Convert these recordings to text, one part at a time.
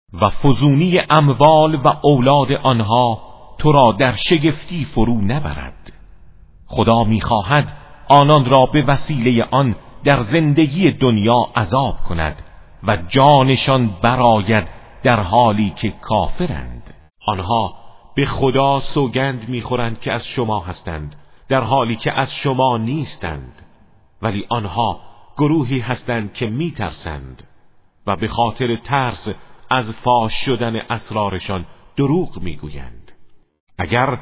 و فزونی اموال و اولاد آنها تو را در شگفتی فرو نبرد. خدا می‌خواهد آنان را به وسیله آن در زندگی دنیا عذاب کند و جانشان برآید در حالی که کافرند. آنها به خدا سوگند می‌خورند که از شما هستند در حالی که از شما نیستند، ولی آنها گروهی هستند که می‌ترسند و به خاطر ترس از فاش شدن اسرارشان دروغ می‌گویند. اگر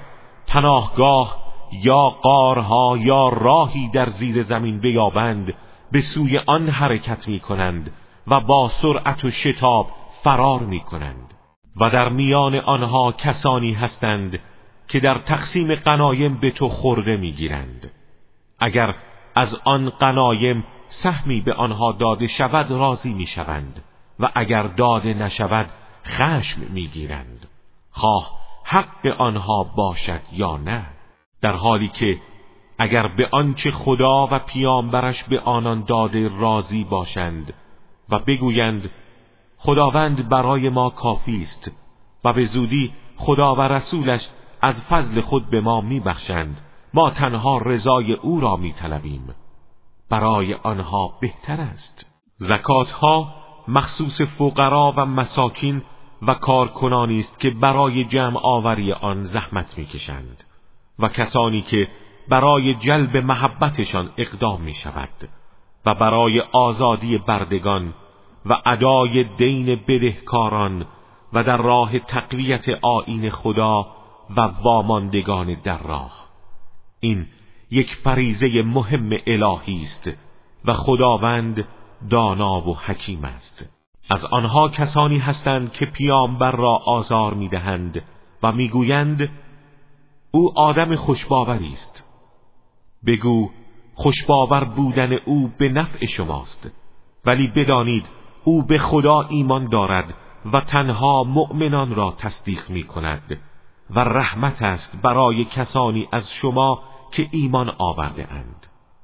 پناهگاه یا غارها یا راهی در زیر زمین بیابند به سوی آن حرکت می‌کنند و با سرعت و شتاب فرار می‌کنند و در میان آنها کسانی هستند که در تقسیم غنایم به تو خورده می‌گیرند. اگر از آن غنایم سهمی به آنها داده شود راضی می‌شوند و اگر داده نشود خشم می‌گیرند، خواه حق آنها باشد یا نه، در حالی که اگر به آنچه خدا و پیامبرش به آنان داده راضی باشند و بگویند خداوند برای ما کافی است و به زودی خدا و رسولش از فضل خود به ما میبخشند، ما تنها رضای او را میطلبیم، برای آنها بهتر است. زکاتها مخصوص فقرا و مساکین و کارکنانی است که برای جمع آوری آن زحمت میکشند و کسانی که برای جلب محبتشان اقدام می شود و برای آزادی بردگان و ادای دین بدهکاران و در راه تقویت آیین خدا و واماندگان در راه. این یک فریضه مهم الهی است و خداوند دانا و حکیم است. از آنها کسانی هستند که پیامبر را آزار می دهند و می گویند او آدم خوشباوری است. بگو خوشباور بودن او به نفع شماست، ولی بدانید او به خدا ایمان دارد و تنها مؤمنان را تصدیق می کند و رحمت است برای کسانی از شما که ایمان آورده اند.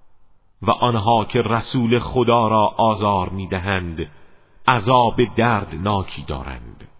و آنها که رسول خدا را آزار می دهند عذاب دردناکی دارند.